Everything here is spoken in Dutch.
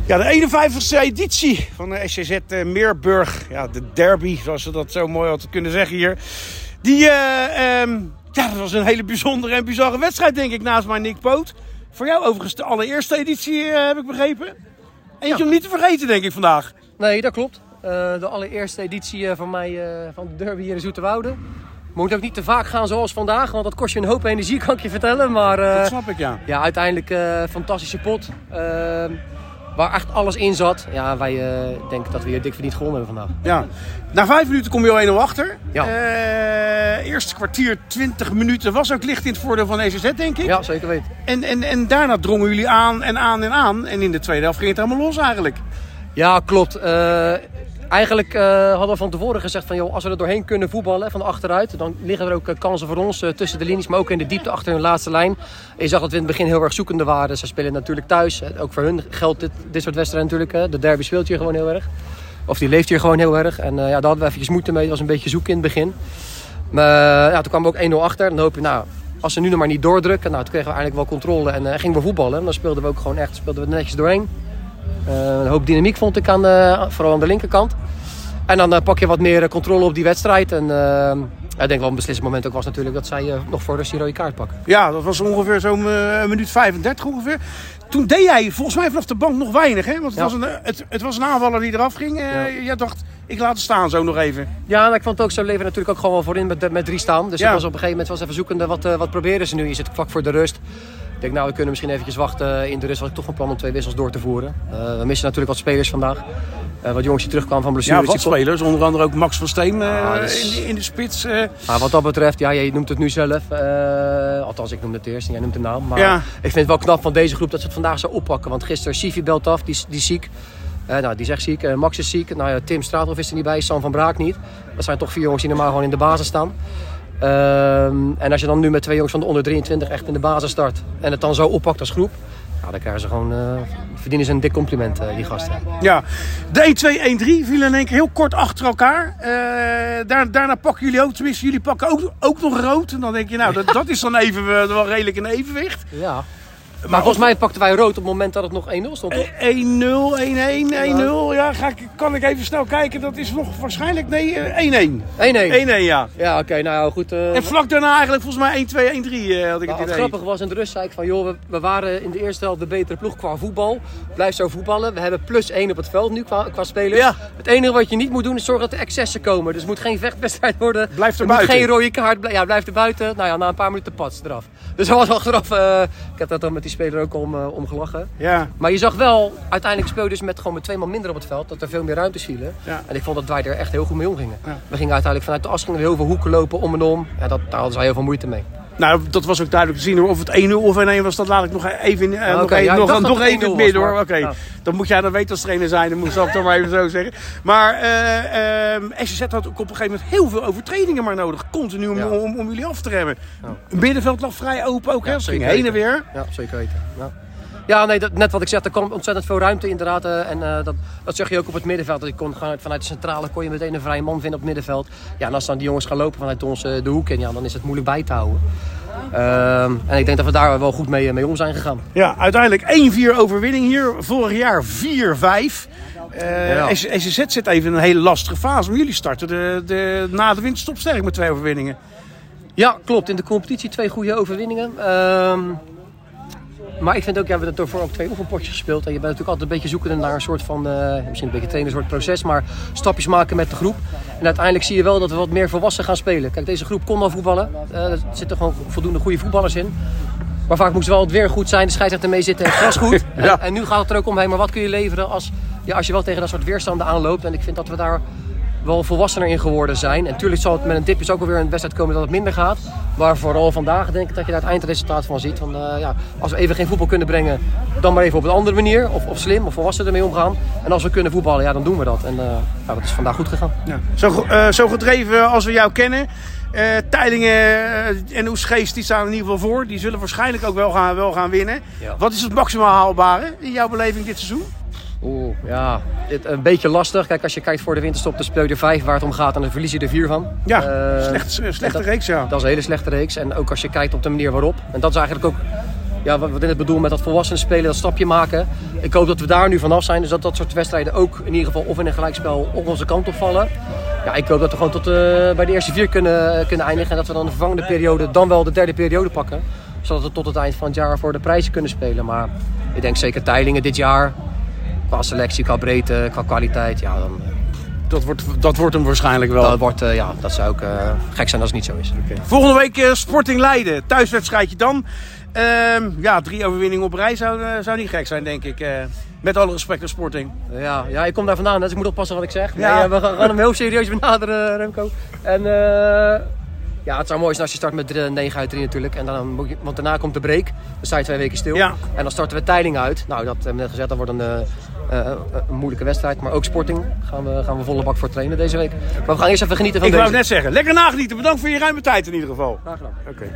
Ja, de 51ste editie van de SCZ Meerburg. Ja, de derby, zoals ze dat zo mooi hadden kunnen zeggen hier. Dat was een hele bijzondere en bizarre wedstrijd, denk ik, naast mijn Nick Poot. Voor jou overigens de allereerste editie, heb ik begrepen. Eentje om niet te vergeten, denk ik, vandaag. Nee, dat klopt. De allereerste editie van mij van de derby hier in Zoeterwoude. Moet ook niet te vaak gaan zoals vandaag, want dat kost je een hoop energie, kan ik je vertellen. Maar, dat snap ik, ja. Ja, uiteindelijk fantastische pot. Waar echt alles in zat. Ja, wij denken dat we hier dik verdiend gewonnen hebben vandaag. Ja. Na 5 minuten kom je al 1-0 achter. Ja. Eerste kwartier, 20 minuten was ook licht in het voordeel van SCZ, denk ik. Ja, zeker weten. En daarna drongen jullie aan en aan en aan. En in de tweede helft ging het helemaal los eigenlijk. Ja, klopt. Eigenlijk hadden we van tevoren gezegd van, joh, als we er doorheen kunnen voetballen van achteruit, dan liggen er ook kansen voor ons tussen de linies, maar ook in de diepte achter hun laatste lijn. En je zag dat we in het begin heel erg zoekende waren. Ze spelen natuurlijk thuis. Ook voor hun geldt dit soort wedstrijden natuurlijk. De derby speelt hier gewoon heel erg. Of die leeft hier gewoon heel erg. En daar hadden we eventjes moeite mee. Het was een beetje zoeken in het begin. Maar toen kwamen we ook 1-0 achter. Dan hoop je, als ze nu nog maar niet doordrukken, toen kregen we eigenlijk wel controle en gingen we voetballen. En dan speelden we ook gewoon echt, netjes doorheen. Een hoop dynamiek vond ik vooral aan de linkerkant. En dan pak je wat meer controle op die wedstrijd. En ik denk wel een beslissend moment ook was natuurlijk dat zij nog voor rust die rode kaart pakken. Ja, dat was ongeveer zo'n minuut 35 ongeveer. Toen deed jij volgens mij vanaf de bank nog weinig, hè? Want het was een aanvaller die eraf ging. Jij dacht, ik laat het staan zo nog even. Ja, ik vond het ook zo leven natuurlijk ook gewoon wel voorin met 3 staan. Dus het was op een gegeven moment even zoekende, wat proberen ze nu? Je zit vlak voor de rust. Ik denk, we kunnen misschien eventjes wachten in de rust. Was ik toch van plan om 2 wissels door te voeren. We missen natuurlijk wat spelers vandaag. Wat jongens die terugkwamen van blessures. Ja, wat spelers. Onder andere ook Max van Steen in de spits. Wat dat betreft, jij noemt het nu zelf. Althans, ik noem het eerst en jij noemt de naam. Maar ik vind het wel knap van deze groep dat ze het vandaag zo oppakken. Want gisteren Sifi belt af, die is ziek. Die is echt ziek. Max is ziek. Tim Straathoff is er niet bij. Sam van Braak niet. Dat zijn toch 4 jongens die normaal gewoon in de basis staan. En als je dan nu met 2 jongens van de onder 23 echt in de basis start. En het dan zo oppakt als groep. Dan krijgen ze gewoon, verdienen ze een dik compliment, die gasten. Ja, de 1-2-1-3 vielen in één keer heel kort achter elkaar. Daarna pakken jullie ook, tenminste jullie pakken ook nog rood. En dan denk je, dat is dan even wel redelijk in evenwicht. Ja. Maar volgens mij pakten wij rood op het moment dat het nog 1-0 stond. 1-0, 1-1, 1-0. Ja, kan ik even snel kijken. Dat is nog waarschijnlijk... Nee, 1-1. 1-1, ja. Ja, oké, goed. En vlak daarna eigenlijk volgens mij 1-2, 1-3 had ik het idee. Wat grappig was in de rust, zei ik van... joh, we waren in de eerste helft de betere ploeg qua voetbal. Blijf zo voetballen. We hebben +1 op het veld nu qua spelers. Ja. Het enige wat je niet moet doen is zorgen dat er excessen komen. Dus het moet geen vechtwedstrijd worden. Blijf er buiten. Moet geen rode kaart. Blijf er buiten. Na een paar minuten pats eraf. Dus dat was achteraf... ik heb dat dan met die speler ook om gelachen. Ja. Maar je zag wel, uiteindelijk speelden dus met 2 man minder op het veld. Dat er veel meer ruimte vielen. Ja. En ik vond dat wij er echt heel goed mee omgingen. Ja. We gingen uiteindelijk vanuit de as heel veel hoeken lopen om en om. En daar hadden zij heel veel moeite mee. Dat was ook duidelijk te zien. Of het 1-0 of 1-1 was, dat laat ik nog even nog even het midden hoor. Oké. Dan moet jij dan weten als trainer zijn. Dan moet ik toch maar even zo zeggen. Maar SCZ had ook op een gegeven moment heel veel overtredingen maar nodig. Continu om jullie af te remmen. Ja. Het middenveld lag vrij open ook. Het ging heen en weer. Ja, zeker weten. Ja, nee, net wat ik zeg, er kwam ontzettend veel ruimte inderdaad. Dat zeg je ook op het middenveld. Dat je vanuit de centrale kon je meteen een vrije man vinden op het middenveld. Ja, en als dan die jongens gaan lopen vanuit ons de hoek in, dan is het moeilijk bij te houden. En ik denk dat we daar wel goed mee om zijn gegaan. Ja, uiteindelijk 1-4 overwinning hier. Vorig jaar 4-5. SCZ zit even in een hele lastige fase. Maar jullie starten na de winterstop sterk met 2 overwinningen. Ja, klopt. In de competitie 2 goede overwinningen. Maar ik vind ook, we hebben daarvoor ook 2 oefenpotjes gespeeld. En je bent natuurlijk altijd een beetje zoekende naar een soort van, misschien een beetje trainersoort proces, maar stapjes maken met de groep. En uiteindelijk zie je wel dat we wat meer volwassen gaan spelen. Kijk, deze groep kon al voetballen. Er zitten gewoon voldoende goede voetballers in. Maar vaak moest wel het weer goed zijn, de scheidsrechter mee zitten en het gras goed. Ja. En nu gaat het er ook omheen, maar wat kun je leveren als je wel tegen dat soort weerstanden aanloopt. En ik vind dat we daar wel volwassener in geworden zijn. En natuurlijk zal het met een dipjes ook alweer een wedstrijd komen dat het minder gaat. Maar vooral vandaag denk ik dat je daar het eindresultaat van ziet. Als we even geen voetbal kunnen brengen, dan maar even op een andere manier. Of slim, of volwassen ermee omgaan. En als we kunnen voetballen, dan doen we dat. En dat is vandaag goed gegaan. Ja. Zo gedreven als we jou kennen. Teylingen en Oesgeest die staan in ieder geval voor. Die zullen waarschijnlijk ook wel gaan winnen. Ja. Wat is het maximaal haalbare in jouw beleving dit seizoen? Een beetje lastig. Kijk, als je kijkt voor de winterstop, dan speel je er 5 waar het om gaat en dan verlies je er 4 van. Ja, slechte reeks, ja. Dat is een hele slechte reeks. En ook als je kijkt op de manier waarop. En dat is eigenlijk ook ja, wat ik net bedoel met dat volwassenen spelen, dat stapje maken. Ik hoop dat we daar nu vanaf zijn. Dus dat soort wedstrijden ook in ieder geval of in een gelijkspel op onze kant opvallen. Ja, ik hoop dat we gewoon tot bij de eerste 4 kunnen eindigen. En dat we dan de vervangende periode, dan wel de derde periode pakken. Zodat we tot het eind van het jaar voor de prijzen kunnen spelen. Maar ik denk zeker Teylingen dit jaar. Qua selectie, qua breedte, qua kwaliteit. Ja, dan, dat wordt hem waarschijnlijk wel. Dat zou ook gek zijn als het niet zo is. Okay. Volgende week Sporting Leiden. Thuiswedstrijdje dan. 3 overwinningen op rij zou niet gek zijn, denk ik. Met alle respect voor Sporting. Ja, ik kom daar vandaan, dus ik moet oppassen wat ik zeg. Ja. Nee, we gaan hem heel serieus benaderen, Remco. En het zou mooi zijn als je start met 9 uit 3 natuurlijk. En dan, want daarna komt de break. Dan sta je 2 weken stil. Ja. En dan starten we Teylingen uit. Nou, dat hebben we net gezegd, dat wordt een moeilijke wedstrijd. Maar ook Sporting gaan we volle bak voor trainen deze week. Maar we gaan eerst even genieten van Ik wou net zeggen, lekker nagenieten. Bedankt voor je ruime tijd in ieder geval. Graag gedaan. Okay.